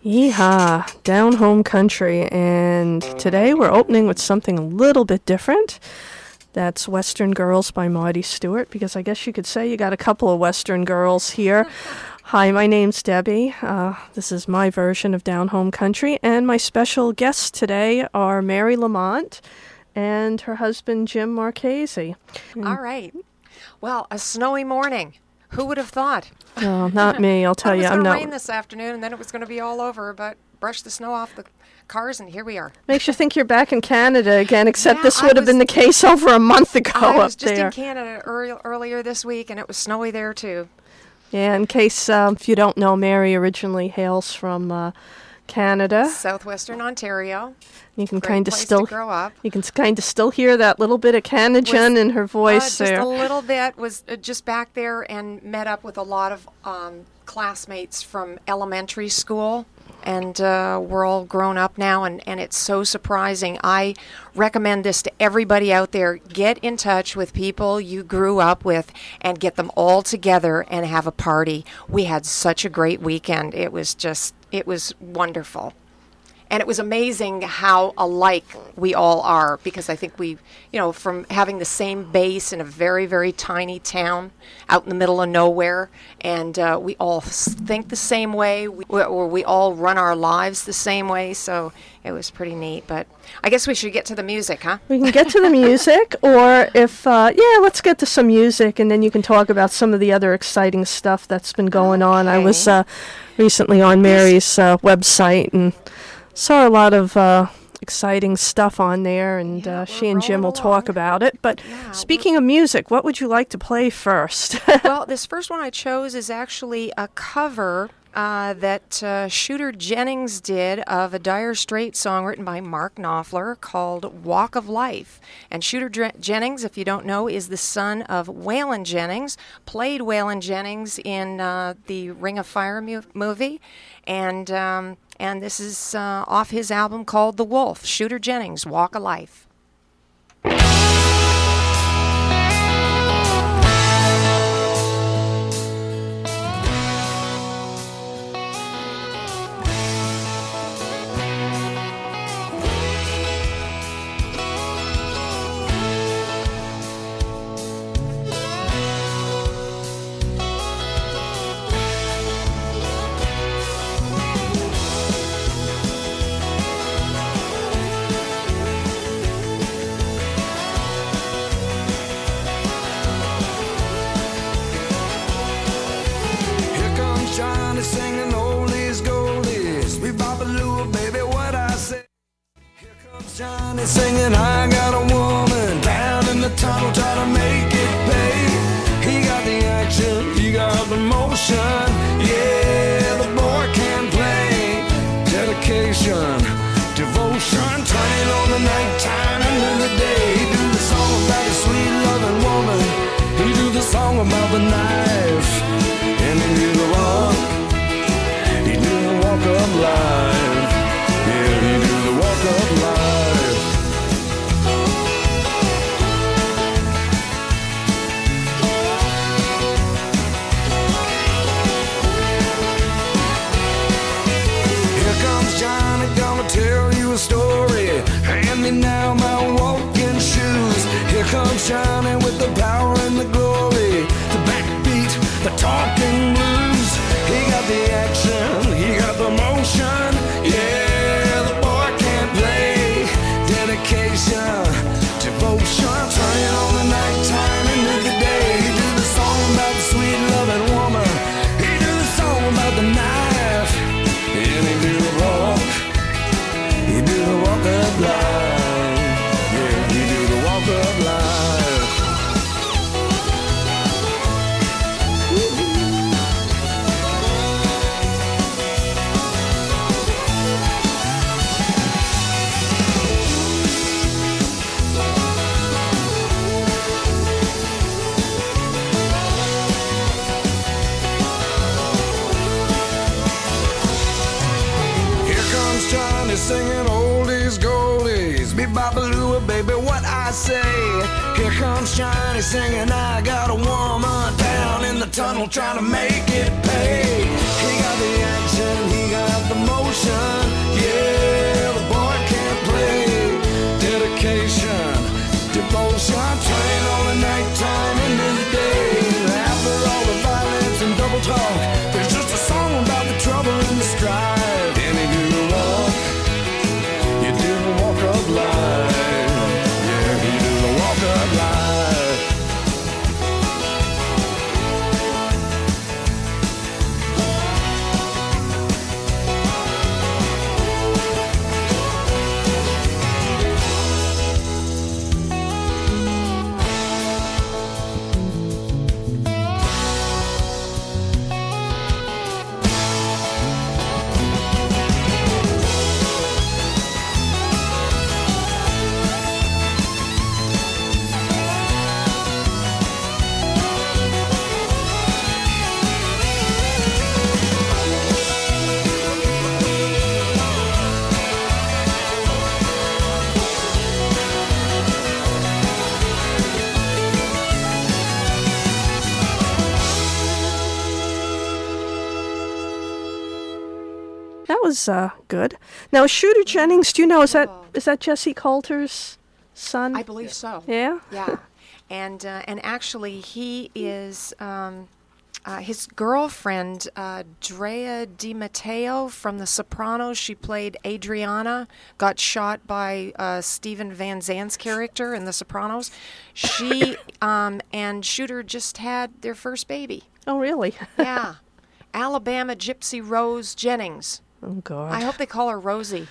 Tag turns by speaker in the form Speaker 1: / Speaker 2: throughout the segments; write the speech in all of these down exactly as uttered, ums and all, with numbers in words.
Speaker 1: Yeehaw, Down Home Country, and today we're opening with something a little bit different. That's Western Girls by Marty Stewart, because I guess you could say you got a couple of Western girls here. Hi, my name's Debbie. Uh, this is my version of Down Home Country, and my special guests today are Mary Lamont and her husband Jim Marchese.
Speaker 2: Mm. All right. Well, a snowy morning. Who would have thought?
Speaker 1: Oh, not me. I'll tell you, I'm not.
Speaker 2: It was going to rain this afternoon, and then it was going to be all over. But brush the snow off the cars, and here we are.
Speaker 1: Makes you think you're back in Canada again. Except
Speaker 2: yeah,
Speaker 1: this would have been the case over a month ago up there.
Speaker 2: I was just in Canada early, earlier this week, and it was snowy there too.
Speaker 1: Yeah. In case um, if you don't know, Mary originally hails from uh, Canada,
Speaker 2: southwestern Ontario.
Speaker 1: You can
Speaker 2: kind
Speaker 1: of still
Speaker 2: grow up.
Speaker 1: You can kind of still hear that little bit of Canajan in her voice
Speaker 2: uh, just
Speaker 1: there.
Speaker 2: Just a little bit. Was uh, just back there and met up with a lot of um, classmates from elementary school, and uh, we're all grown up now, and, and it's so surprising. I recommend this to everybody out there. Get in touch with people you grew up with and get them all together and have a party. We had such a great weekend. It was just, it was wonderful. And it was amazing how alike we all are, because I think we, you know, from having the same base in a very, very tiny town out in the middle of nowhere, and uh, we all think the same way, we, or we all run our lives the same way, so it was pretty neat. But I guess we should get to the music, huh?
Speaker 1: We can get to the music, or if, uh, yeah, let's get to some music, and then you can talk about some of the other exciting stuff that's been going
Speaker 2: okay.
Speaker 1: on. I was uh, recently on Mary's uh, website, and saw a lot of uh, exciting stuff on there, and
Speaker 2: yeah,
Speaker 1: uh, she and Jim will
Speaker 2: along.
Speaker 1: talk about it. But
Speaker 2: yeah,
Speaker 1: speaking of music, what would you like to play first?
Speaker 2: Well, this first one I chose is actually a cover uh, that uh, Shooter Jennings did of a Dire Straits song written by Mark Knopfler called Walk of Life. And Shooter Dr- Jennings, if you don't know, is the son of Waylon Jennings, played Waylon Jennings in uh, the Ring of Fire mu- movie. And um, and this is uh, off his album called The Wolf, Shooter Jennings, Walk of Life.
Speaker 3: Singing oldies goldies, we babaloo, baby, what I say. Here comes Johnny singing, I got a woman down in the tunnel trying to make it pay. He got the action, he got the motion, yeah, the boy can play. Dedication, devotion, turning on the nighttime into the day. He do the song about a sweet loving woman, he do the song about the knife, and he do the walk. Walk of life, yeah, you do the walk of life. Here comes Johnny, gonna tell you a story. Hand me now my walking shoes. Here comes Johnny with the power and the glory, the backbeat, the talking blues. He got the action, he got the motion, yeah, the boy can play. Dedication, devotion, turning on the nighttime into the day. He do the song about the sweet loving woman, he do the song about the knife, and he do the walk, he do the walk of life, yeah, he do the walk of life. Singing oldies goldies, me babaloo, baby, what I say. Here comes Johnny singing, I got a woman down in the tunnel trying to make it pay. He got the action, he got the motion. talk. There's just a song about the trouble and the strife. And he do the walk, you do the walk of life. Yeah, he do the walk of life.
Speaker 1: That was uh, good. Now, Shooter Jennings, do you know, is that is that Jesse Coulter's son?
Speaker 2: I believe so.
Speaker 1: Yeah?
Speaker 2: Yeah. And uh, and actually, he is um, uh, his girlfriend, uh, Drea Di Matteo from The Sopranos. She played Adriana, got shot by uh, Stephen Van Zant's character in The Sopranos. She um, and Shooter just had their first baby.
Speaker 1: Oh, really?
Speaker 2: Yeah. Alabama Gypsy Rose Jennings.
Speaker 1: Oh, God.
Speaker 2: I hope they call her Rosie.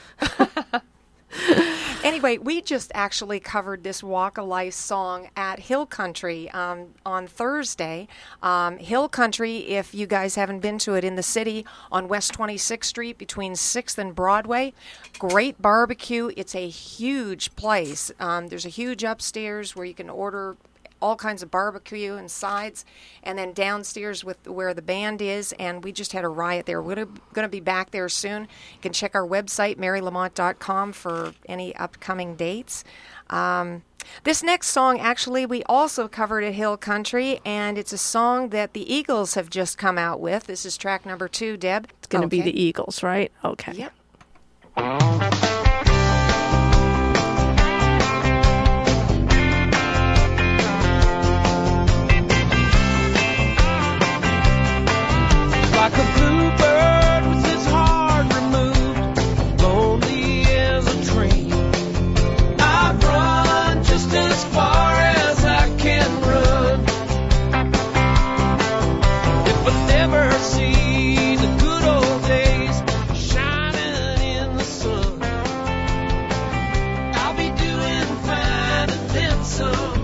Speaker 2: Anyway, we just actually covered this Walk of Life song at Hill Country um, on Thursday. Um, Hill Country, if you guys haven't been to it, in the city on West twenty-sixth Street between sixth and Broadway. Great barbecue. It's a huge place. Um, there's a huge upstairs where you can order all kinds of barbecue and sides, and then downstairs with where the band is, and we just had a riot there. We're going to be back there soon. You can check our website, mary lamont dot com, for any upcoming dates. Um, this next song, actually, we also covered at Hill Country, and it's a song that the Eagles have just come out with. This is track number two, Deb.
Speaker 1: It's going to
Speaker 2: Okay.
Speaker 1: be the Eagles, right? Okay.
Speaker 2: Yep.
Speaker 4: Like a bluebird with its heart removed, lonely as a dream. I've run just as far as I can run. If I never see the good old days shining in the sun, I'll be doing fine and then some.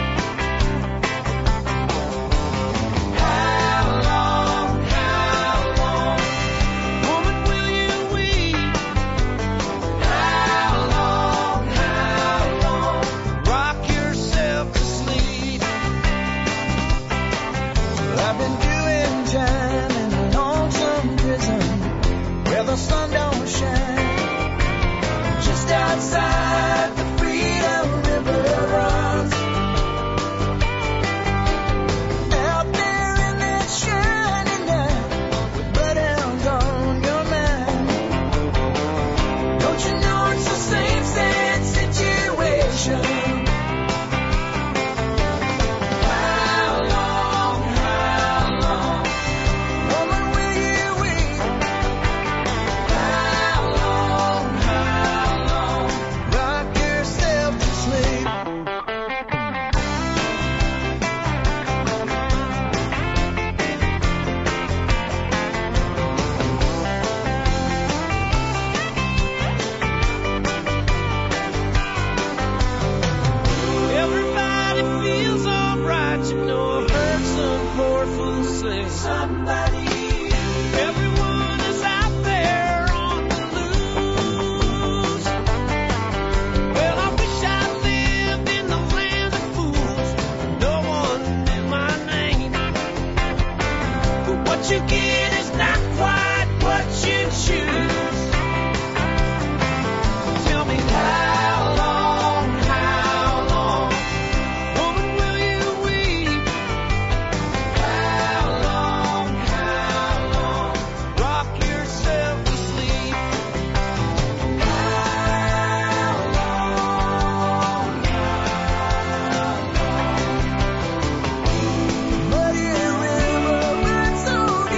Speaker 4: The sun don't shine just outside the Freedom River runs. Out there in that shining night with bloodhounds on your mind. Don't you know it's the same sad situation? How long, how long, woman, will you wait? How long, how long, rock yourself to sleep. Everybody feels alright, you know I've heard some poor fool say somebody. Everyone is out there on the loose. Well, I wish I lived in the land of fools. No one knew my name. But what you get is not quite what you choose. Tell me how long, how long, woman, will you weep? How long, how long, rock yourself to sleep. How long, how long, muddy river runs so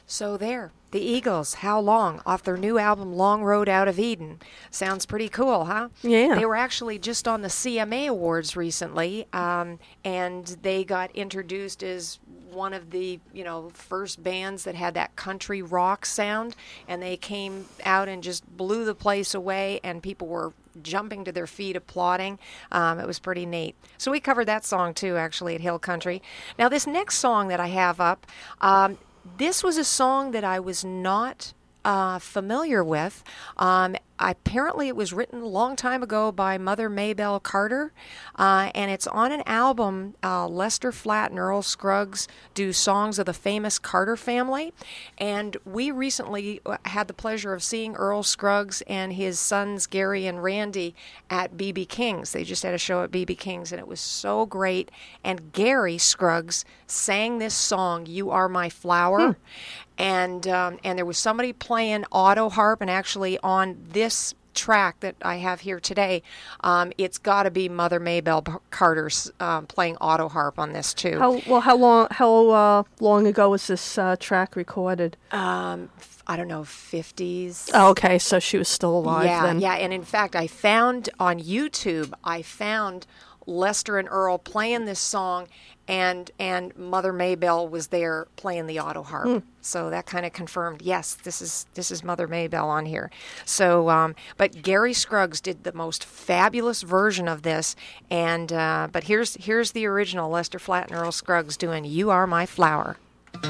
Speaker 2: So there, the Eagles, How Long, off their new album Long Road Out of Eden. Sounds pretty cool, huh?
Speaker 1: Yeah.
Speaker 2: They were actually just on the C M A Awards recently, um, and they got introduced as one of the, you know, first bands that had that country rock sound, and they came out and just blew the place away, and people were jumping to their feet applauding. Um, it was pretty neat. So we covered that song too, actually, at Hill Country. Now this next song that I have up, um, this was a song that I was not uh, familiar with. Um, apparently it was written a long time ago by Mother Maybelle Carter, uh, and it's on an album. uh, Lester Flatt and Earl Scruggs do songs of the famous Carter family, and we recently had the pleasure of seeing Earl Scruggs and his sons Gary and Randy at B B King's. They just had a show at B B King's, and it was so great. And Gary Scruggs sang this song, "You Are My Flower," hmm. and um, and there was somebody playing auto harp, and actually on this track that I have here today, um, it's got to be Mother Maybelle Carter's um, playing auto harp on this too.
Speaker 1: How well? How long? How uh, long ago was this uh, track recorded?
Speaker 2: Um, I don't know, fifties.
Speaker 1: Oh, okay, so she was still alive
Speaker 2: yeah,
Speaker 1: then.
Speaker 2: Yeah, and in fact, I found on YouTube, I found Lester and Earl playing this song, and and Mother Maybelle was there playing the auto harp. Mm. So that kind of confirmed, yes, this is this is Mother Maybelle on here. So, um, but Gary Scruggs did the most fabulous version of this, and uh, but here's here's the original, Lester Flatt and Earl Scruggs doing "You Are My Flower."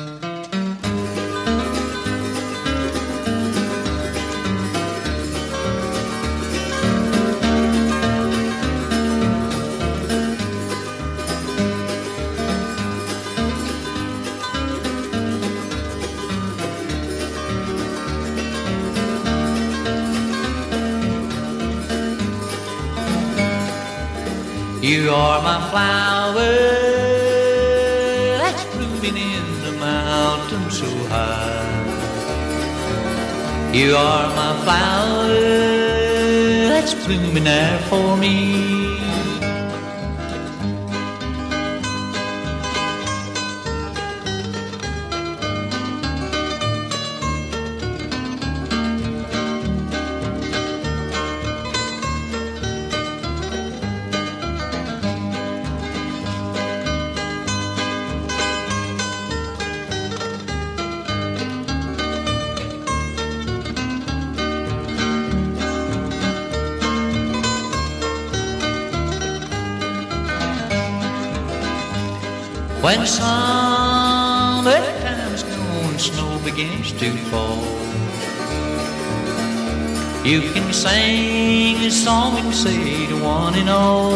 Speaker 5: You are my flower that's blooming in the mountain so high. You are my flower that's blooming there for me. When summer time's gone and snow begins to fall, you can sing a song and say to one and all,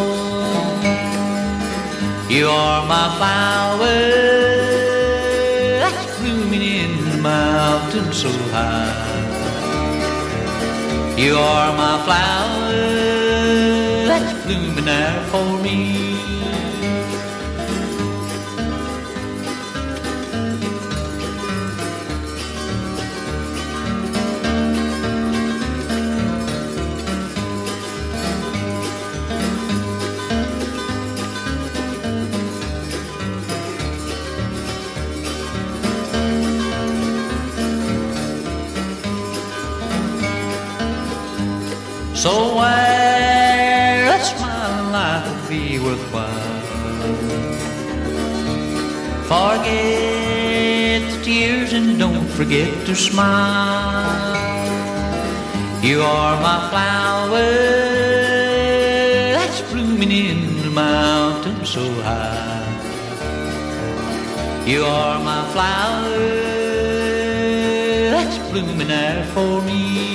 Speaker 5: you are my flower that's blooming in the mountain so high. You are my flower that's blooming there for me. So where that's my life will be worthwhile. Forget the tears and don't forget to smile. You are my flower that's blooming in the mountain so high. You are my flower that's blooming there for me.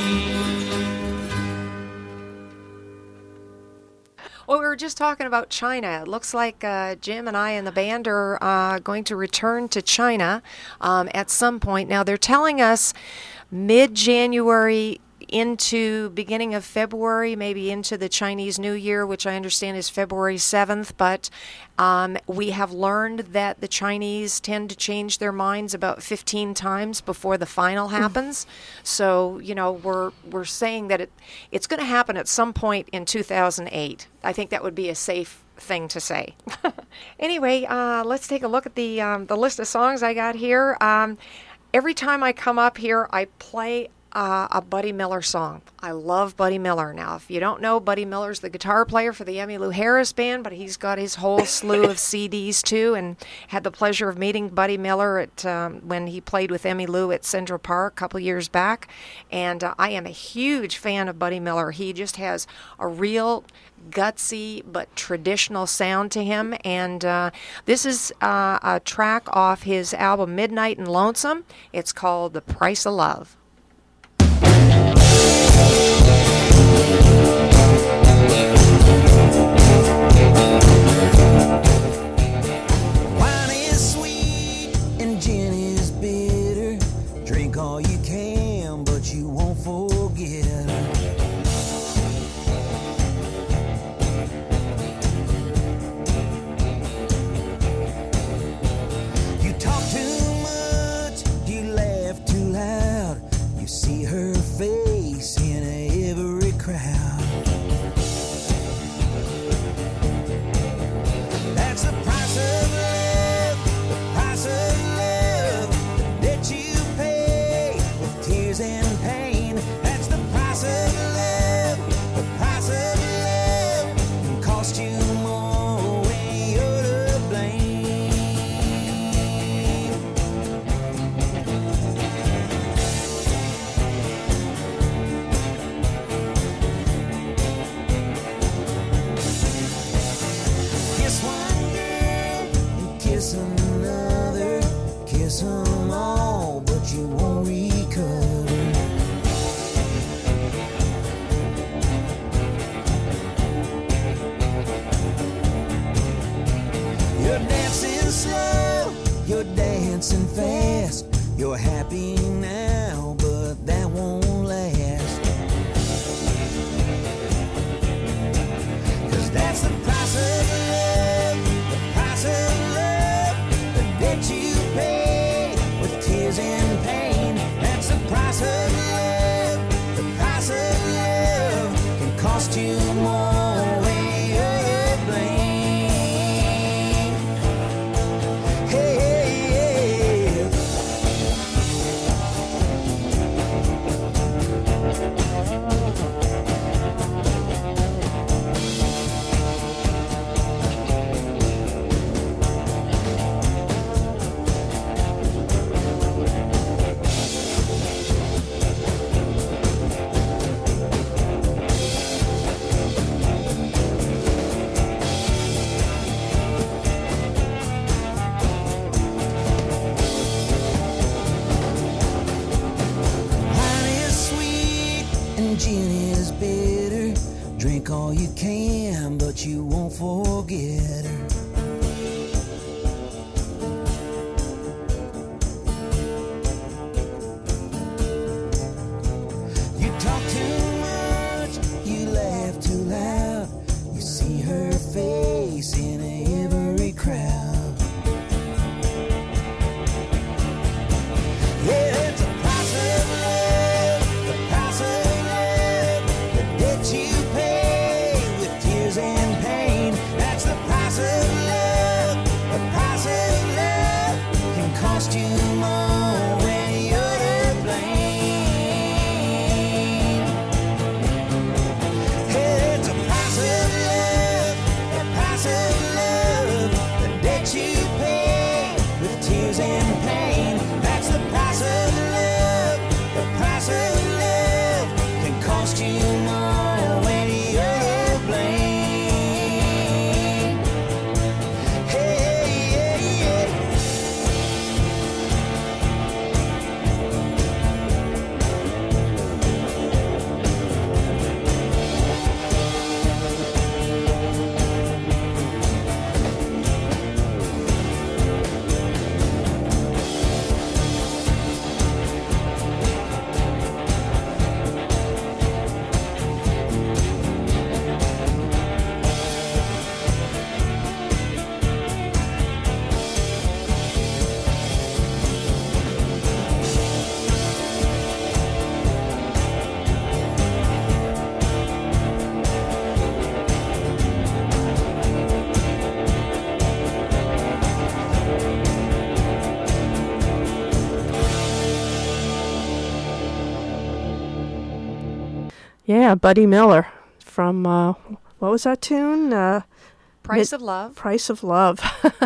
Speaker 2: Well, we were just talking about China. It looks like uh, Jim and I and the band are uh, going to return to China um, at some point. Now, they're telling us mid-January into beginning of February, maybe into the Chinese New Year, which I understand is February seventh. But um, we have learned that the Chinese tend to change their minds about fifteen times before the final happens. So, you know, we're we're saying that it it's going to happen at some point in two thousand eight. I think that would be a safe thing to say. Anyway, uh, let's take a look at the um, the list of songs I got here. Um, every time I come up here, I play uh, a Buddy Miller song. I love Buddy Miller. Now, if you don't know, Buddy Miller's the guitar player for the Emmylou Harris Band, but he's got his whole slew of C Ds too, and had the pleasure of meeting Buddy Miller at um, when he played with Emmylou at Central Park a couple years back. And uh, I am a huge fan of Buddy Miller. He just has a real gutsy but traditional sound to him, and uh, this is uh, a track off his album Midnight and Lonesome. It's called The Price of Love.
Speaker 3: Wine is sweet and gin is bitter. Drink all you can, but you won't forget her. You talk too much, you laugh too loud. You see her face in every crowd. That's the price of love, the price of love that you pay with tears and pain. That's the price of love, the price of love can cost you more when you're to blame. Kiss one girl and kiss another. Kiss them all, but you won't recover. You're dancing slow, you're dancing fast. You're happy now, but that won't last. 'Cause that's the price of love, the price of love, the debt you pay with tears and pain. That's the price of love, the price of love can cost you more when you're to blame. Hey, hey, hey. Wine is sweet and gin is bitter. Drink all you can, but you won't forget her. You talk too much, you laugh too loud. You see her face in every crowd. Yeah, it's a price of love, the price of love, the debt you pay with tears and pain. That's
Speaker 1: Yeah, Buddy Miller from, uh, what was that tune? Uh,
Speaker 2: Price
Speaker 1: Mid-
Speaker 2: of Love.
Speaker 1: Price of Love.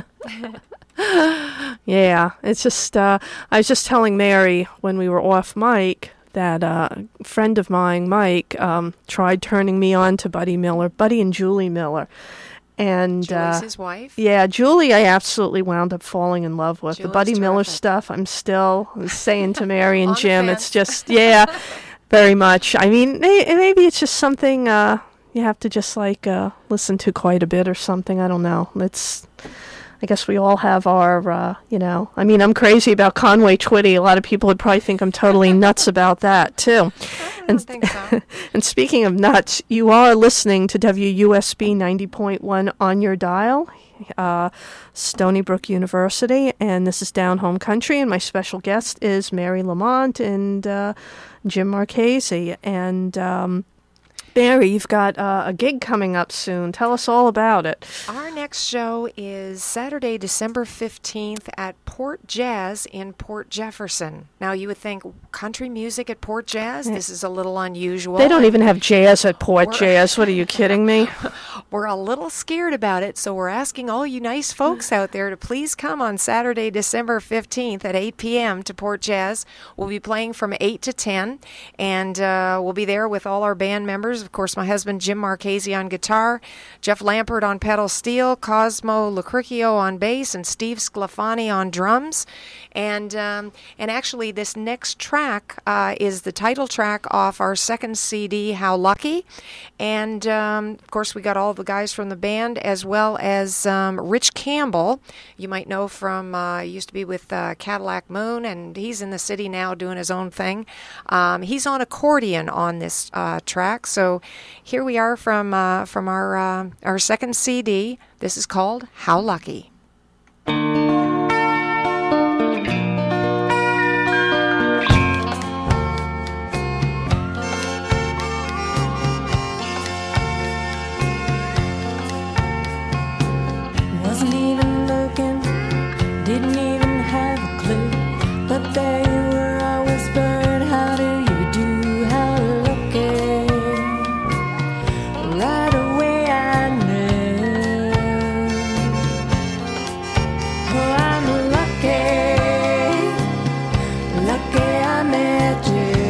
Speaker 1: Yeah, it's just, uh, I was just telling Mary when we were off mic that uh, a friend of mine, Mike, um, tried turning me on to Buddy Miller, Buddy and Julie Miller. And
Speaker 2: Julie's
Speaker 1: uh,
Speaker 2: his wife.
Speaker 1: yeah, Julie, I absolutely wound up falling in love with.
Speaker 2: Julie's
Speaker 1: the Buddy Miller
Speaker 2: terrific.
Speaker 1: stuff, I'm still I was saying to Mary and
Speaker 2: On the
Speaker 1: Jim,
Speaker 2: fence.
Speaker 1: it's just, yeah, very much. I mean, may- maybe it's just something uh, you have to just like uh, listen to quite a bit or something. I don't know. It's, I guess we all have our, uh, you know, I mean, I'm crazy about Conway Twitty. A lot of people would probably think I'm totally nuts about that, too.
Speaker 2: I don't think so.
Speaker 1: And speaking of nuts, you are listening to W U S B ninety point one on your dial, uh, Stony Brook University, and this is Down Home Country, and my special guest is Mary Lamont and uh, Jim Marchese. And um, Mary, you've got uh, a gig coming up soon. Tell us all about it.
Speaker 2: Our next show is Saturday, December fifteenth at Port Jazz in Port Jefferson. Now, you would think country music at Port Jazz? This is a little unusual.
Speaker 1: They don't even have jazz at Port
Speaker 2: We're-
Speaker 1: Jazz. What, are you kidding me?
Speaker 2: We're a little scared about it, so we're asking all you nice folks out there to please come on Saturday, December fifteenth at eight p.m. to Port Jazz. We'll be playing from eight to ten, and uh, we'll be there with all our band members. Of course, my husband Jim Marchese on guitar, Jeff Lampert on pedal steel, Cosmo Lucricchio on bass, and Steve Sclafani on drums. And um, and actually, this next track uh, is the title track off our second C D, How Lucky. And um, of course, we got all the guys from the band, as well as um, Rich Campbell. You might know from, uh, used to be with uh, Cadillac Moon, and he's in the city now doing his own thing. Um, he's on accordion on this uh, track. So here we are from uh, from our uh, our second C D. This is called How Lucky.
Speaker 6: Wasn't even looking, didn't even have a clue. But there you were, I whispered, how do you do? How lucky. Right away I knew. Oh, I'm lucky, lucky I met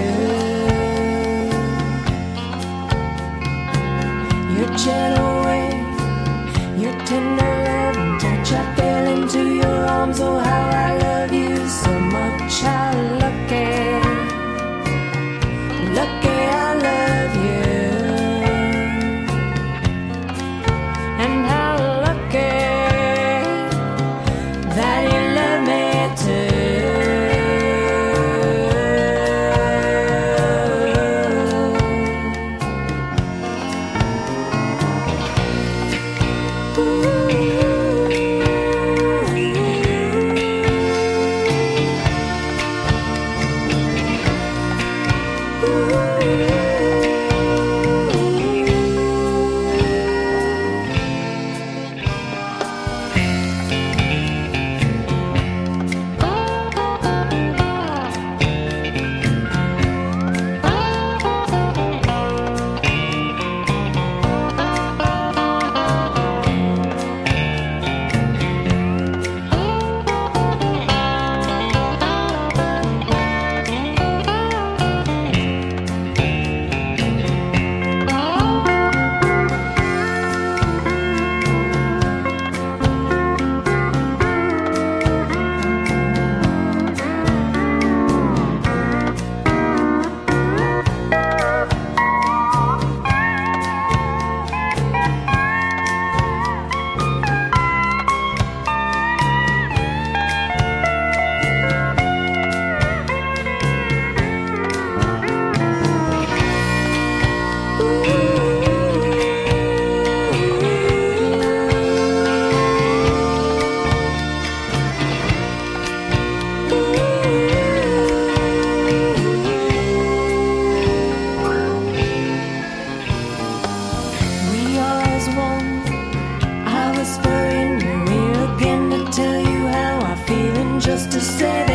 Speaker 6: you. Your gentle way, your tender love and touch, I fell into your arms. Oh, how I love you so much. How lucky, lucky I love you. And how lucky that you love me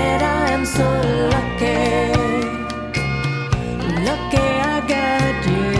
Speaker 6: lucky I got you.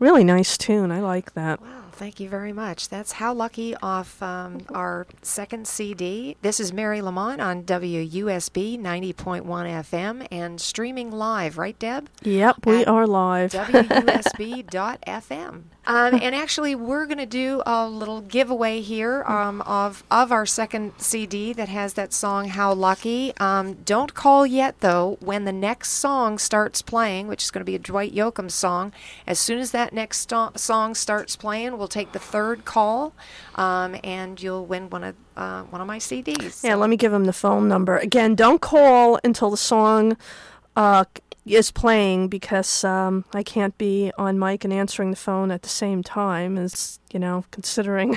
Speaker 1: Really nice tune. I like that.
Speaker 2: Wow, thank you very much. That's How Lucky off um, our second C D. This is Mary Lamont on W U S B ninety point one F M and streaming live, right, Deb?
Speaker 1: Yep, we
Speaker 2: At
Speaker 1: are live.
Speaker 2: W U S B dot F M. Um, and actually, we're going to do a little giveaway here um, of of our second C D that has that song, How Lucky. Um, don't call yet, though. When the next song starts playing, which is going to be a Dwight Yoakam song, as soon as that next sto- song starts playing, we'll take the third call, um, and you'll win one of uh, one of my C Ds.
Speaker 1: Yeah, let me give him the phone number. Again, don't call until the song uh, is playing, because um, I can't be on mic and answering the phone at the same time, as, you know, considering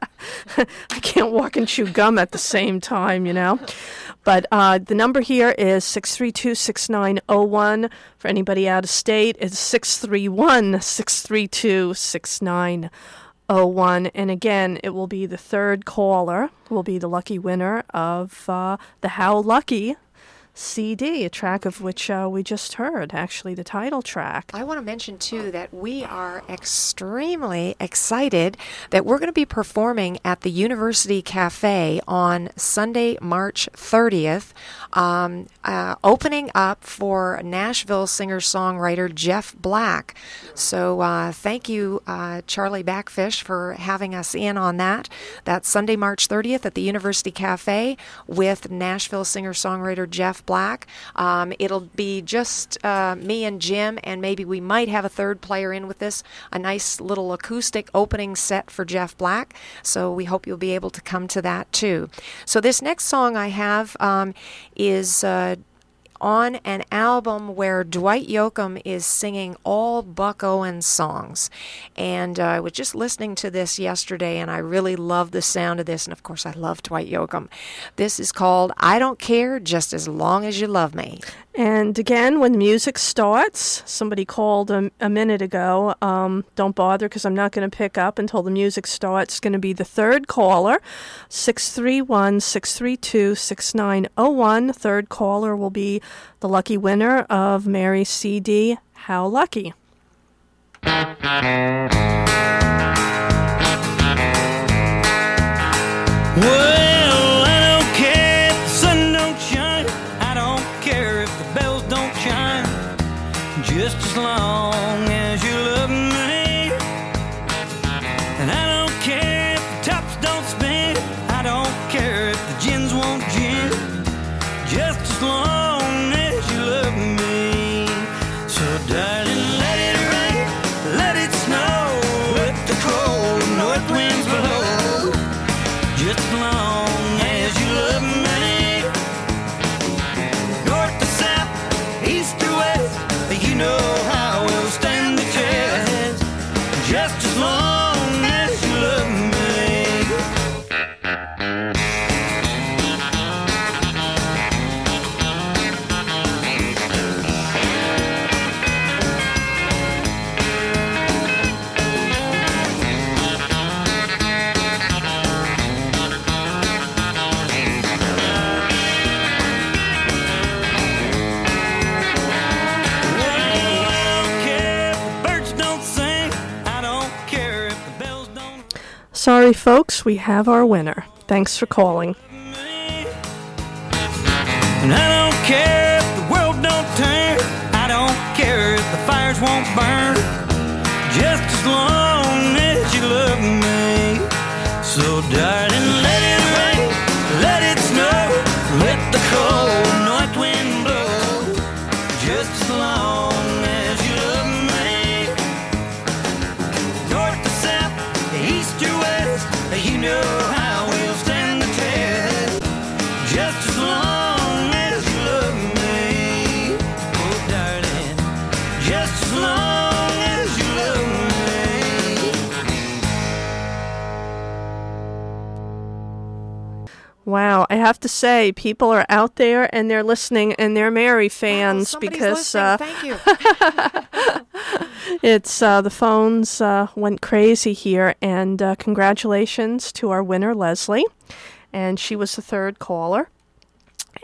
Speaker 1: I can't walk and chew gum at the same time, you know. But uh, the number here is six three two, six nine zero one. For anybody out of state, it's six three one, six three two, six nine zero one. And again, it will be the third caller, will be the lucky winner of uh, the How Lucky C D, a track of which uh, we just heard, actually the title track.
Speaker 2: I want to mention, too, that we are extremely excited that we're going to be performing at the University Cafe on Sunday, March thirtieth, um, uh, opening up for Nashville singer-songwriter Jeff Black. So uh, thank you, uh, Charlie Backfish, for having us in on that. That's Sunday, March thirtieth at the University Cafe with Nashville singer-songwriter Jeff Black. Um, it'll be just uh, me and Jim, and maybe we might have a third player in with this, a nice little acoustic opening set for Jeff Black. So we hope you'll be able to come to that too. So this next song I have um, is uh, on an album where Dwight Yoakam is singing all Buck Owens songs. And uh, I was just listening to this yesterday, and I really love the sound of this. And, of course, I love Dwight Yoakam. This is called I Don't Care Just As Long As You Love Me.
Speaker 1: And again, when the music starts, somebody called a, a minute ago, um, don't bother because I'm not going to pick up until the music starts. It's going to be the third caller, six three one, six three two, six nine zero one. Third caller will be the lucky winner of Mary's C D, How Lucky.
Speaker 4: Well, I don't care if the sun don't shine. I don't care if the bells don't chime. Just as long as you love me. And I don't care if the tops don't spin. I don't care if the gins won't gin. Just as long as you love me. So darling, let it rain, let it snow, let the cold north winds blow. Just as long as you love me. North to south, east to west, you know how we'll stand the test. Just as long as you love me.
Speaker 1: Sorry, folks, we have our winner. Thanks for calling.
Speaker 4: And I don't care if the world don't turn. I don't care if the fires won't burn. Just as long as you love me. So darling, let it rain, let it snow, let the cold north wind blow. Just as long as you love me. North to south, east to west, you know how we'll stand the test. Just as long as you love me. Oh darling, just as long as you love me.
Speaker 1: Wow, I have to say, people are out there and they're listening and they're Mary fans
Speaker 2: Wow, somebody's
Speaker 1: because
Speaker 2: listening.
Speaker 1: uh,
Speaker 2: Thank you.
Speaker 1: it's uh, the phones uh, went crazy here. And uh, congratulations to our winner, Leslie, and she was the third caller.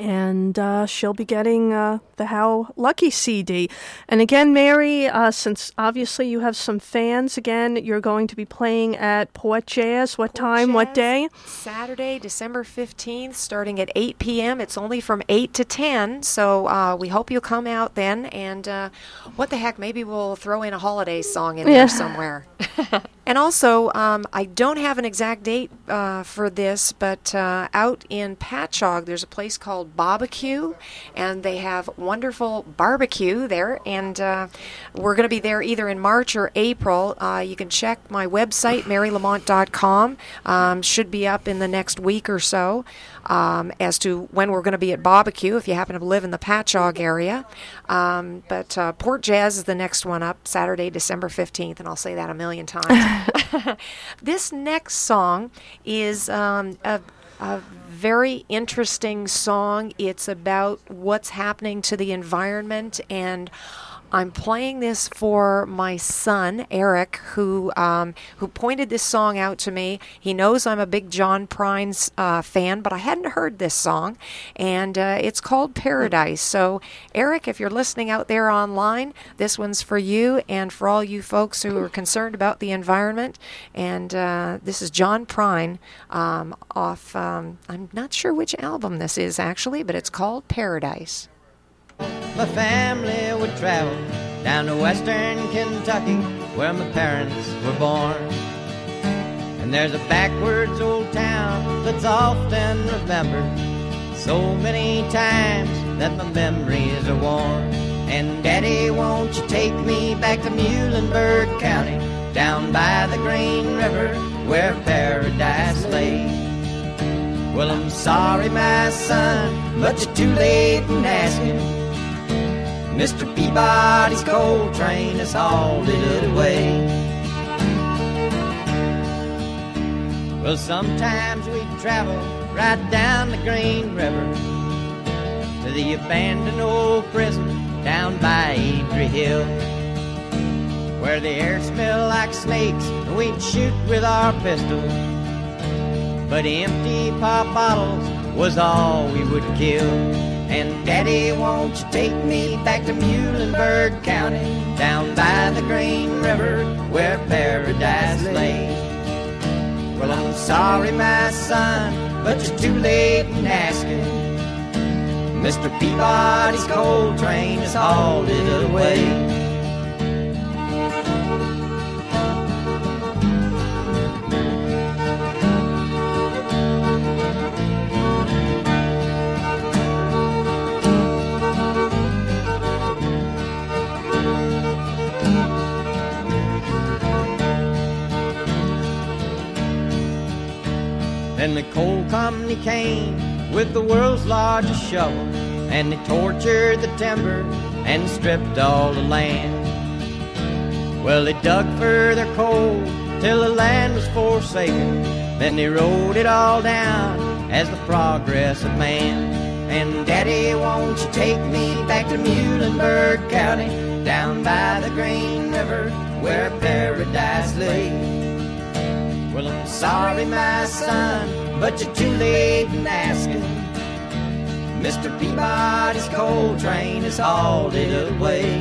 Speaker 1: And uh, she'll be getting uh, the How Lucky C D. And again, Mary, uh, since obviously you have some fans, again, you're going to be playing at Port Jazz. What
Speaker 2: Port
Speaker 1: time, what
Speaker 2: Jazz,
Speaker 1: day?
Speaker 2: Saturday, December fifteenth, starting at eight p.m. It's only from eight to ten, so uh, we hope you'll come out then. And uh, what the heck, maybe we'll throw in a holiday song in
Speaker 1: Yeah.
Speaker 2: there somewhere. And also, um, I don't have an exact date uh, for this, but uh, out in Patchogue, there's a place called Barbecue, and they have wonderful barbecue there, and uh, we're going to be there either in March or April. Uh, you can check my website, mary lamont dot com. Um, should be up in the next week or so. Um, as to when we're going to be at barbecue, if you happen to live in the Patchogue area. Um, but uh, Port Jazz is the next one up, Saturday, December fifteenth, and I'll say that a million times. This next song is um, a, a very interesting song. It's about what's happening to the environment, and I'm playing this for my son, Eric, who um, who pointed this song out to me. He knows I'm a big John Prine uh, fan, but I hadn't heard this song, and uh, it's called Paradise. So, Eric, if you're listening out there online, this one's for you and for all you folks who are concerned about the environment. And uh, this is John Prine um, off, um, I'm not sure which album this is, actually, but it's called Paradise.
Speaker 7: My family would travel down to western Kentucky, where my parents were born. And there's a backwards old town that's often remembered so many times that my memories are worn. And Daddy, won't you take me back to Muhlenberg County, down by the Green River, where paradise lay. Well, I'm sorry, my son, but you're too late in asking. Mister Peabody's coal train has hauled it away. Well, sometimes we travel right down the Green River to the abandoned old prison down by Adrie Hill, where the air smelled like snakes and we'd shoot with our pistols, but empty pop bottles was all we would kill. And Daddy, won't you take me back to Muhlenberg County, down by the Green River, where paradise lay. Well, I'm sorry, my son, but you're too late in asking. Mister Peabody's coal train has hauled it away. Then the coal company came with the world's largest shovel, and they tortured the timber and stripped all the land. Well, they dug for their coal till the land was forsaken. Then they wrote it all down as the progress of man. And Daddy, won't you take me back to Muhlenberg County, down by the Green River, where paradise lay. Well, I'm sorry, my son, but you're too late in asking. Mister Peabody's coal train has hauled it away.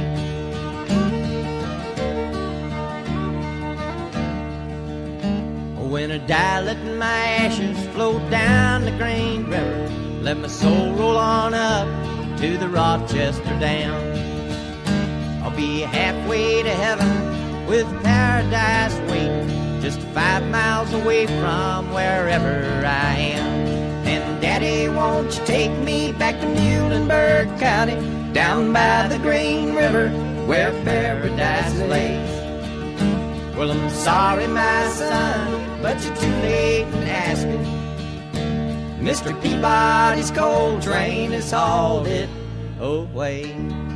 Speaker 7: When I die, let my ashes float down the Green River. Let my soul roll on up to the Rochester Dam. I'll be halfway to heaven with paradise waiting, just five miles away from wherever I am. And Daddy, won't you take me back to Muhlenberg County, down by the Green River, where paradise lays. Well, I'm sorry, my son, but you're too late in asking. Mister Peabody's coal train has hauled it away.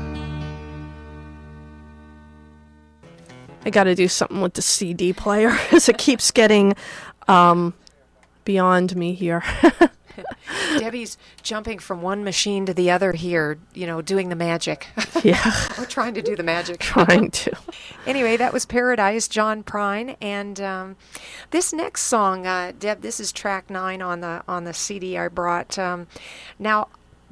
Speaker 1: I got to do something with the C D player as it keeps getting um, beyond me here.
Speaker 2: Debbie's jumping from one machine to the other here, you know, doing the magic.
Speaker 1: Yeah.
Speaker 2: We're trying to do the magic.
Speaker 1: Trying to.
Speaker 2: Anyway, that was Paradise, John Prine, and um, this next song, uh, Deb, this is track nine on the on the C D I brought. Um, now,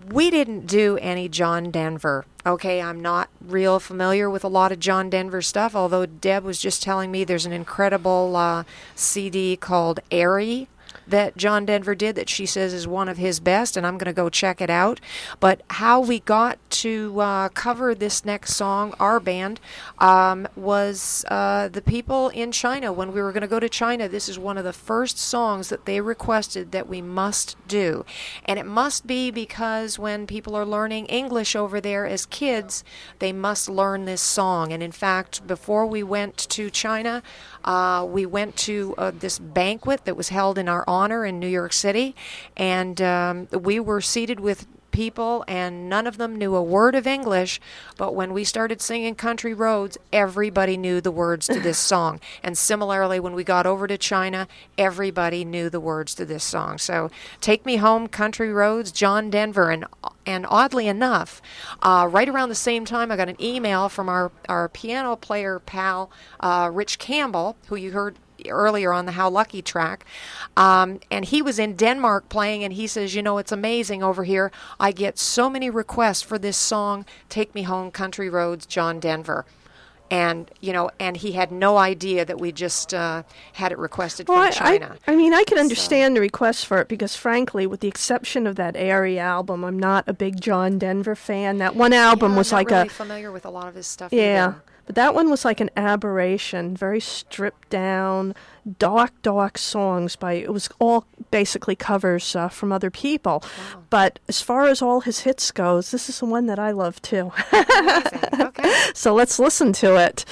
Speaker 2: we didn't do any John Denver. Okay, I'm not real familiar with a lot of John Denver stuff, although Deb was just telling me there's an incredible uh, C D called Airy that John Denver did that she says is one of his best, and I'm going to go check it out. But how we got to uh, cover this next song, our band, um, was uh, the people in China. When we were going to go to China, this is one of the first songs that they requested that we must do. And it must be because when people are learning English over there as kids, they must learn this song. And in fact, before we went to China, uh, we went to uh, this banquet that was held in our honor in New York City, and um, we were seated with people, and none of them knew a word of English, but when we started singing Country Roads, everybody knew the words to this song. And similarly, when we got over to China, everybody knew the words to this song. So, Take Me Home, Country Roads, John Denver, and and oddly enough, uh, right around the same time, I got an email from our, our piano player pal, uh, Rich Campbell, who you heard earlier on the How Lucky track, um, and he was in Denmark playing, and he says, you know, it's amazing over here. I get so many requests for this song, Take Me Home, Country Roads, John Denver. And, you know, and he had no idea that we just uh, had it requested
Speaker 1: well,
Speaker 2: from
Speaker 1: I,
Speaker 2: China.
Speaker 1: I, I mean, I can understand so. the request for it because, frankly, with the exception of that Airy album, I'm not a big John Denver fan. That one album
Speaker 2: yeah,
Speaker 1: was
Speaker 2: I'm not
Speaker 1: like
Speaker 2: really
Speaker 1: a...
Speaker 2: familiar with a lot of his stuff
Speaker 1: Yeah.
Speaker 2: either.
Speaker 1: But that one was like an aberration, very stripped down, dark, dark songs by, it was all basically covers uh, from other people.
Speaker 2: Wow.
Speaker 1: But as far as all his hits goes, this is the one that I love too.
Speaker 2: Amazing. Okay.
Speaker 1: So let's listen to it.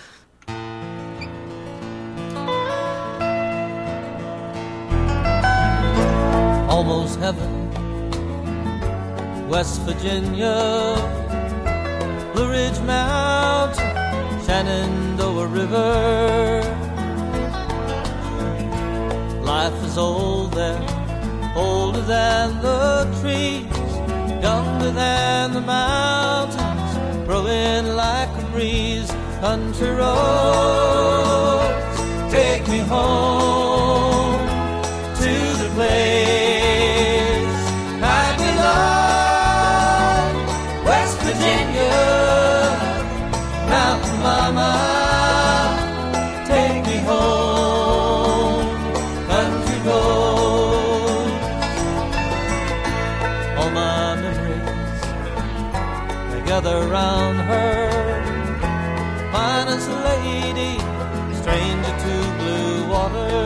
Speaker 5: Almost heaven, West Virginia, Blue Ridge Mountain, Shenandoah River. Life is old there, older than the trees, younger than the mountains, growing like a breeze. Country roads, take me home to the place I belong. West Virginia, Mountain Mama, take me home, country roads. All my memories, they gather round her, finest lady, stranger to blue water.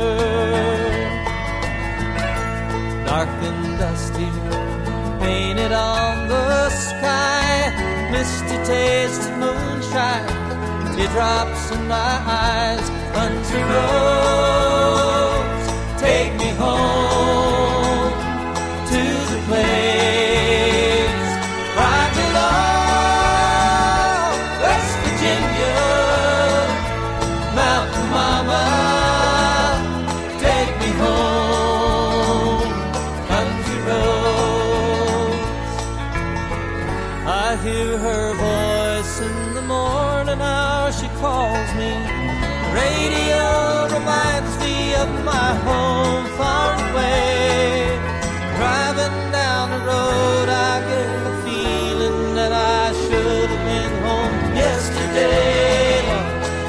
Speaker 5: Dark and dusty, painted on the sky, misty taste of moonshine, teardrops in my eyes. Country roads, take me home to the place where I belong. West Virginia, Mountain Mama, take me home. Country roads, I hear her voice in the morning hour, she calls me. Radio reminds me of my home far away. Driving down the road, I get the feeling that I should have been home yesterday, Lord,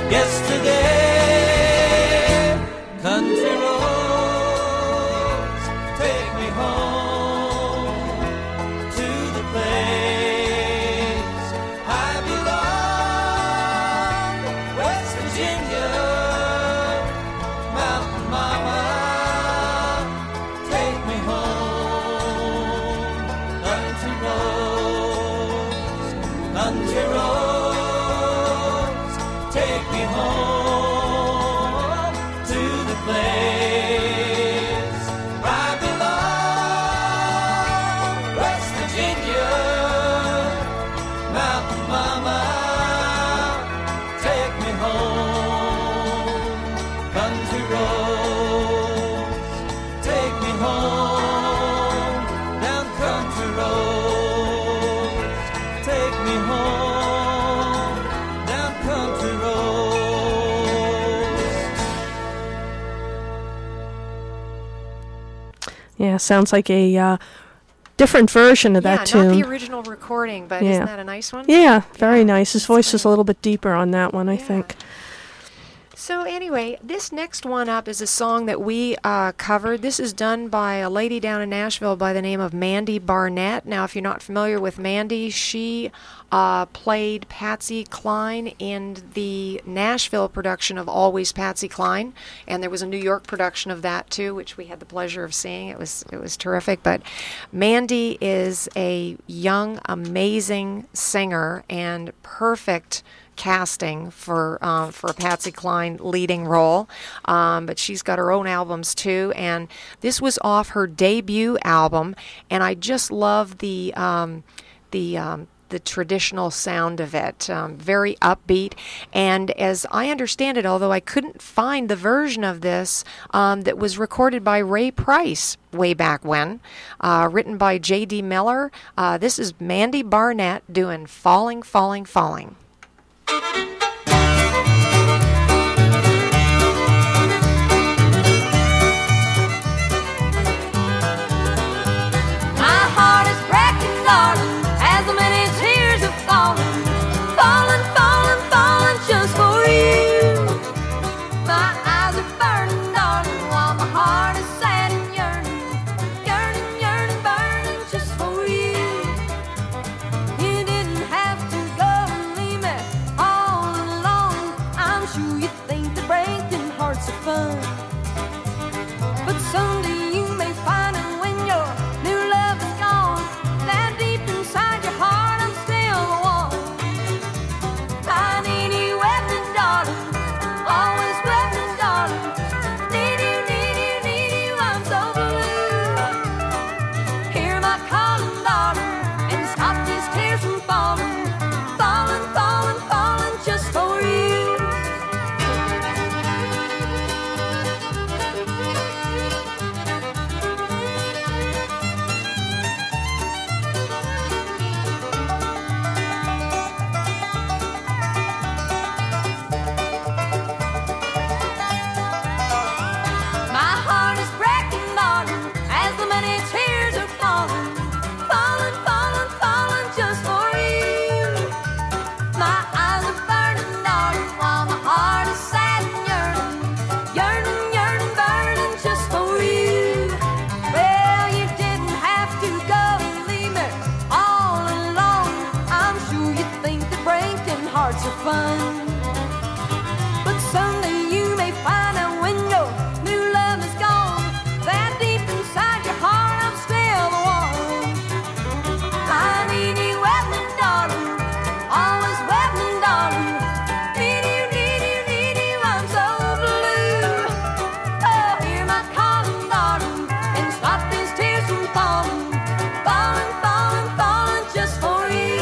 Speaker 5: yesterday. Country roads, take me home to the place I belong. West Virginia, Mountain Mama, take me home. Country roads, country roads, take me home to the place I belong. West Virginia, Mountain Mama, take me home. Country roads, take me home. Down country roads, take me home. Down country roads.
Speaker 1: Yeah, sounds like a uh, different version of that
Speaker 2: yeah,
Speaker 1: tune.
Speaker 2: not the original recording, but
Speaker 1: Yeah.
Speaker 2: isn't that a nice one?
Speaker 1: Yeah, very
Speaker 2: Yeah,
Speaker 1: nice. His
Speaker 2: that's
Speaker 1: voice is a
Speaker 2: right.
Speaker 1: little bit deeper on that one, I
Speaker 2: Yeah.
Speaker 1: think.
Speaker 2: So anyway, this next one up is a song that we uh, covered. This is done by a lady down in Nashville by the name of Mandy Barnett. Now, if you're not familiar with Mandy, she uh, played Patsy Cline in the Nashville production of Always Patsy Cline, and there was a New York production of that too, which we had the pleasure of seeing. It was it was terrific. But Mandy is a young, amazing singer and perfect casting for um, for a Patsy Cline leading role, um, but she's got her own albums too, and this was off her debut album, and I just love the um, the um, the traditional sound of it, um, very upbeat. And as I understand it, although I couldn't find the version of this um, that was recorded by Ray Price way back when, uh, written by J D Miller, uh, this is Mandy Barnett doing Falling, Falling, Falling.
Speaker 6: My heart is breaking, darling, as many tears have fallen, fallen, fallen, fallen just for you. My eyes are burning, darling, while my heart is sad and yearning, yearning, yearning, burning just for you. You didn't have to go and leave me all alone. I'm sure you think that breaking hearts are fun, but someday you may find it when your new love is gone, that deep inside your heart I'm still the one. I need you with me, darling, always with me, darling. Need you, need you, need you, I'm so blue. Hear my calling, darling, and stop these tears from falling, falling, falling, falling just for you. My heart is breaking, darling, as the many tears are falling, falling, falling, falling just for you. My eyes are burning, darling, while my heart is sad and yearning, yearning, yearning, burning just for you. Well, you didn't have to go and leave me all alone. I'm sure you think that breaking hearts are fun, but someday you may find out when your new love is gone, that deep inside your heart I'm still the one. I need you with me, darling, always with me, darling. Need you, need you, need you, I'm so blue. Oh, hear my calling, darling, and stop these tears from falling, falling, falling, falling just for you.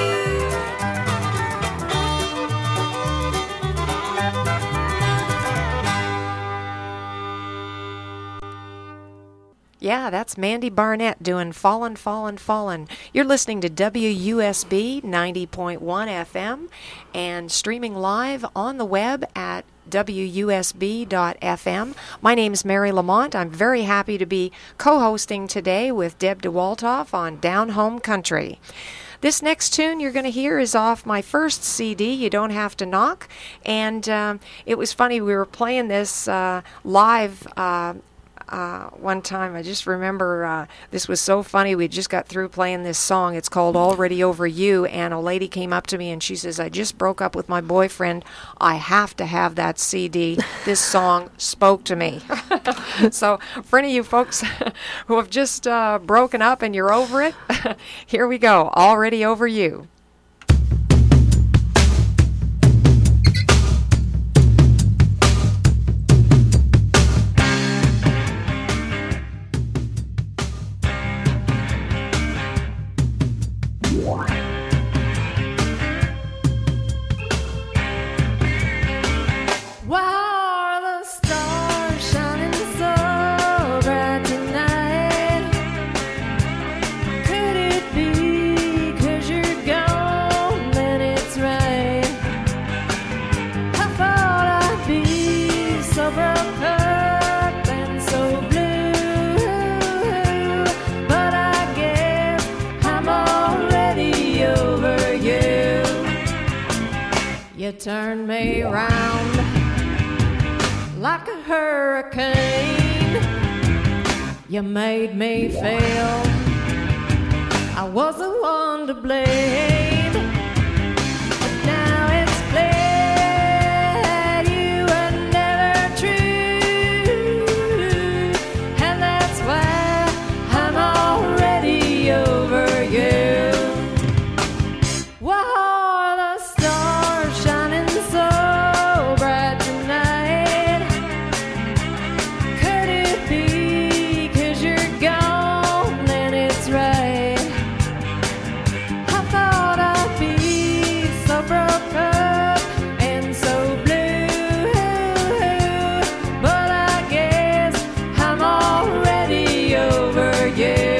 Speaker 2: Yeah, that's Mandy Barnett doing Fallin', Fallin', Fallin'. You're listening to W U S B ninety point one F M and streaming live on the web at W U S B dot F M. My name's Mary Lamont. I'm very happy to be co-hosting today with Deb DeWaltoff on Down Home Country. This next tune you're going to hear is off my first C D, You Don't Have to Knock. And um, it was funny, we were playing this uh, live uh, uh, one time. I just remember uh, this was so funny. We just got through playing this song. It's called Already Over You. And a lady came up to me and she says, I just broke up with my boyfriend. I have to have that C D. This song spoke to me. So for any of you folks who have just uh, broken up and you're over it, here we go. Already Over You.
Speaker 6: Why are the stars shining so bright tonight? Could it be 'cause you're gone and it's right? I thought I'd be so broke up and so blue, but I guess
Speaker 8: turned me round like a hurricane. You made me feel I was the one to blame. But now it's clear that you were never true, and that's why I'm already over you. Why are the stars shining so bright tonight? Could it be 'cause you're gone and it's right? I thought I'd be so broke up and so blue, but I guess I'm already over you.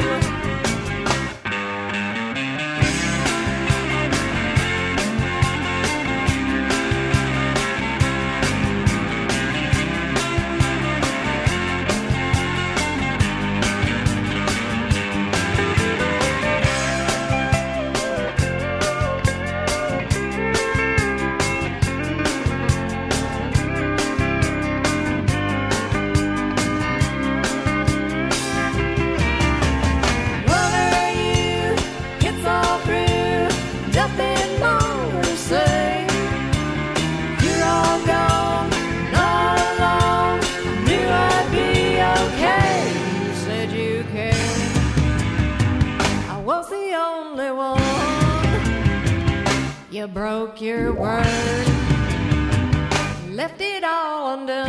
Speaker 8: What are you? It's all through. Nothing more to say. You're all gone, all alone. Knew I'd be okay. You said you cared. I was the only one. You broke your word, left it all undone.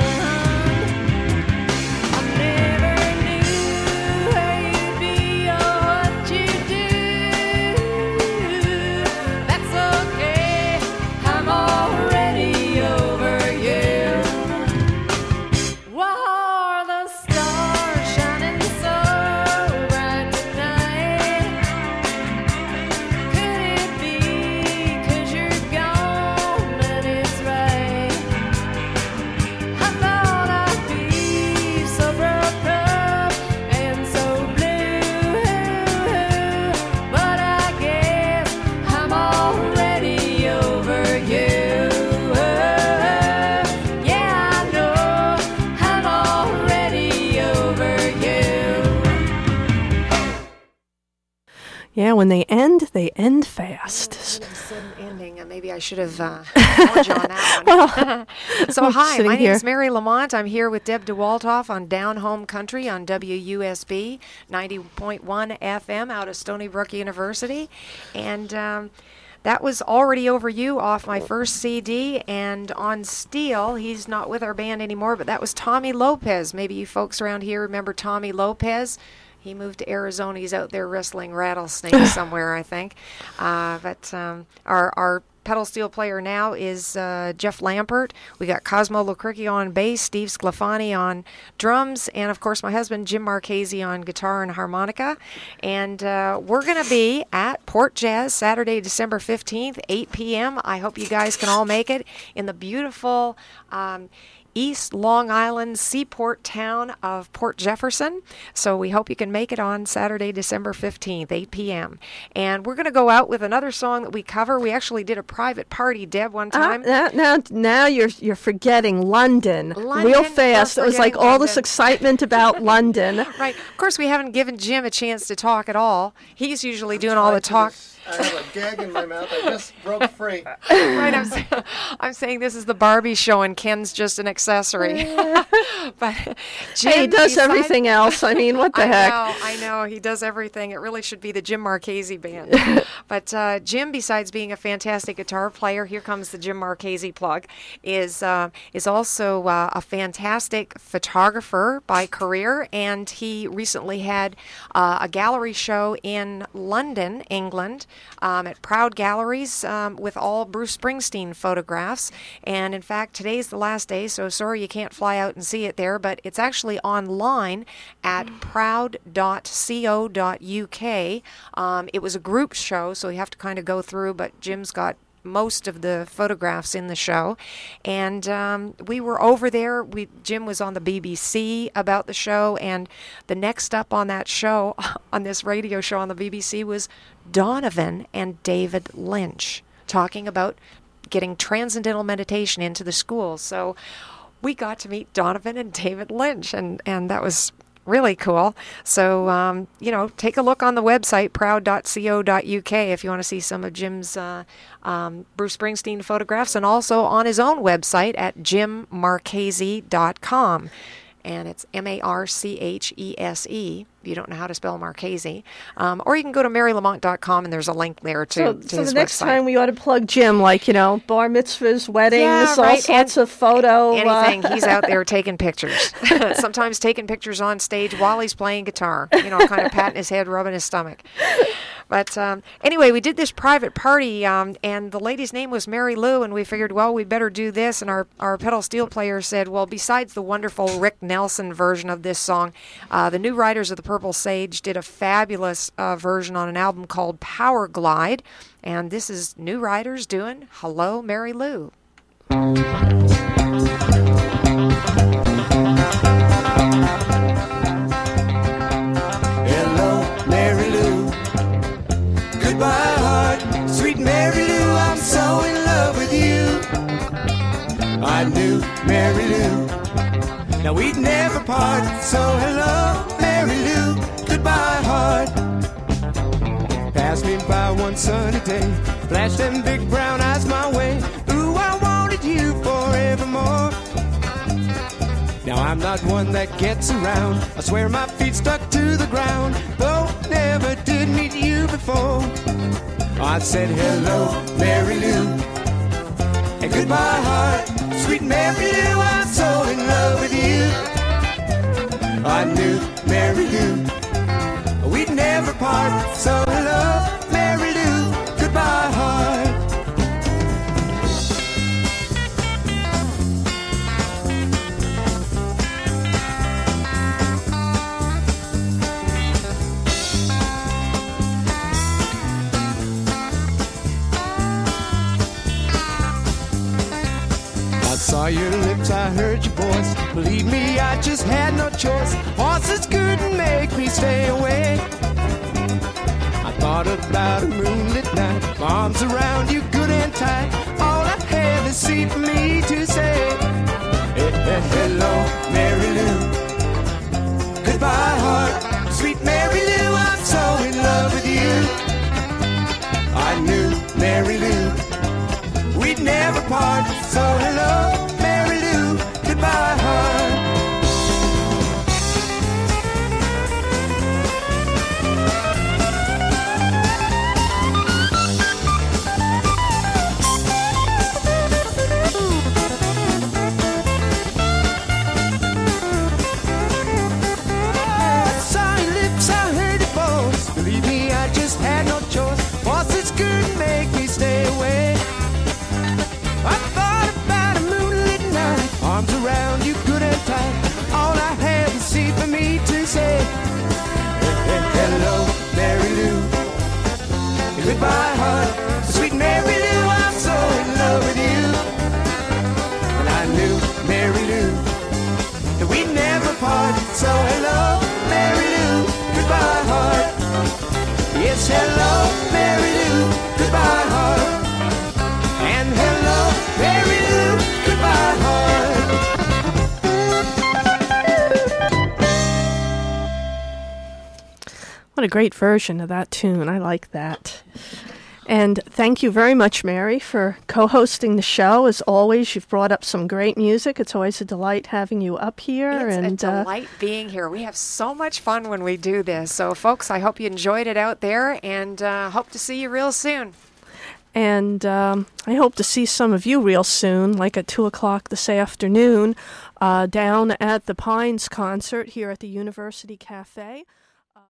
Speaker 8: I never knew where you'd be or what you'd do. That's okay, I'm already over you. Why are the stars shining so bright tonight? Could it be 'cause you're gone and it's right? I thought I'd be so broke up and so blue, but I guess I'm already over you. Yeah, I know I'm already over you.
Speaker 1: Yeah, when they end, they end fast.
Speaker 2: Sudden ending. Uh, Maybe I should have uh, called you on that one. So hi,
Speaker 1: sitting
Speaker 2: my name
Speaker 1: here.
Speaker 2: is Mary Lamont. I'm here with Deb DeWaltoff on Down Home Country on W U S B ninety point one F M out of Stony Brook University. And um, that was Already Over You off my first C D. And on steel, he's not with our band anymore, but that was Tommy Lopez. Maybe you folks around here remember Tommy Lopez. He moved to Arizona. He's out there wrestling rattlesnakes somewhere, I think. Uh, but um, our our pedal steel player now is uh, Jeff Lampert. We got Cosmo Locricchio on bass, Steve Sclafani on drums, and of course my husband Jim Marchese on guitar and harmonica. And uh, we're going to be at Port Jazz Saturday, December fifteenth, eight p.m. I hope you guys can all make it in the beautiful Um, East Long Island seaport town of Port Jefferson. So we hope you can make it on Saturday, December fifteenth, eight p.m. And we're going to go out with another song that we cover. We actually did a private party, Deb, one
Speaker 1: Ah,
Speaker 2: time.
Speaker 1: now, now, now you're you're forgetting London,
Speaker 2: London,
Speaker 1: real
Speaker 2: we're
Speaker 1: fast. It was like
Speaker 2: forgetting
Speaker 1: all this
Speaker 2: London.
Speaker 1: excitement about London.
Speaker 2: Right. Of course, we haven't given Jim a chance to talk at all. He's usually doing all the talk.
Speaker 9: I have a gag in my mouth. I just broke free.
Speaker 2: Right, I'm, say- I'm saying this is the Barbie show and Ken's just an accessory. But Jim,
Speaker 1: Hey, he does
Speaker 2: besides-
Speaker 1: everything else. I mean, what the
Speaker 2: I
Speaker 1: heck?
Speaker 2: know, I know. He does everything. It really should be the Jim Marchese band. But uh, Jim, besides being a fantastic guitar player, here comes the Jim Marchese plug, is uh, is also uh, a fantastic photographer by career, and he recently had uh, a gallery show in London, England, um, at Proud Galleries um, with all Bruce Springsteen photographs. And in fact, today's the last day, so sorry you can't fly out and see it there, but it's actually online at proud dot co dot U K. Um, it was a group show, so you have to kind of go through, but Jim's got most of the photographs in the show. And um, we were over there. We Jim was on the B B C about the show, and the next up on that show, on this radio show on the B B C, was Donovan and David Lynch talking about getting transcendental meditation into the schools. So we got to meet Donovan and David Lynch, and, and that was really cool. So, um, you know, take a look on the website, proud dot co dot uk, if you want to see some of Jim's uh, um, Bruce Springsteen photographs, and also on his own website at jim marchese dot com. And it's M A R C H E S E, if you don't know how to spell Marchese. Um, or you can go to mary lamont dot com, and there's a link there to,
Speaker 1: So,
Speaker 2: to
Speaker 1: so
Speaker 2: his
Speaker 1: the next
Speaker 2: website.
Speaker 1: time we ought to plug Jim, like, you know, bar mitzvahs, weddings,
Speaker 2: Yeah,
Speaker 1: all
Speaker 2: right,
Speaker 1: sorts
Speaker 2: and
Speaker 1: of photo.
Speaker 2: Anything.
Speaker 1: Uh,
Speaker 2: He's out there taking pictures. Sometimes taking pictures on stage while he's playing guitar, you know, kind of patting his head, rubbing his stomach. But um, anyway, we did this private party, um, and the lady's name was Mary Lou, and we figured, well, we better do this. And our, our pedal steel player said, well, besides the wonderful Rick Nelson version of this song, uh, the New Riders of the Purple Sage did a fabulous uh, version on an album called Power Glide. And this is New Riders doing Hello, Mary Lou.
Speaker 3: Hello, Mary Lou. Goodbye, heart. Sweet Mary Lou, I'm so in love with you. I knew Mary Lou. Now we'd never part. So hello, Mary Lou. Goodbye, heart. Passed me by one sunny day. Flashed them big brown eyes my way. Ooh, I wanted you forevermore. Now I'm not one that gets around. I swear my feet stuck to the ground. Though never did meet you before. I said hello, Mary Lou. And goodbye, heart. Sweet Mary Lou, I'm so in love with you. I knew Mary Lou. We'd never part. So hello, Mary Lou. Goodbye, heart. I saw your lips, I heard your voice. Believe me, I just had no choice. Horses couldn't make me stay away. I thought about a moonlit night, my arms around you good and tight. All I had to see for me to say, hey, hey, hello, Mary Lou. Goodbye, heart. Sweet Mary Lou, I'm so in love with you. I knew Mary Lou. We'd never part. So hello, Mary Lou. Goodbye, heart. I saw your lips, I heard your voice. Believe me, I just had no choice. Horses couldn't make me stay away. I thought about a moonlit night, arms around you good and tight. All I had to see for me to say, hey, hey, hello, Mary Lou. Goodbye, heart. Sweet Mary Lou, I'm so in love with you. And I knew Mary Lou, that we'd never part. So hello, Mary Lou. Goodbye, heart. Yes, hello, Mary Lou. Goodbye, heart. And hello, Mary Lou, goodbye, heart.
Speaker 1: What a great version of that tune. I like that. And thank you very much, Mary, for co-hosting the show. As always, you've brought up some great music. It's always a delight having you up here.
Speaker 2: It's
Speaker 1: and
Speaker 2: a
Speaker 1: uh,
Speaker 2: delight being here. We have so much fun when we do this. So, folks, I hope you enjoyed it out there, and uh, hope to see you real soon.
Speaker 1: And um, I hope to see some of you real soon, like at two o'clock this afternoon, uh, down at the Pines concert here at the University Cafe.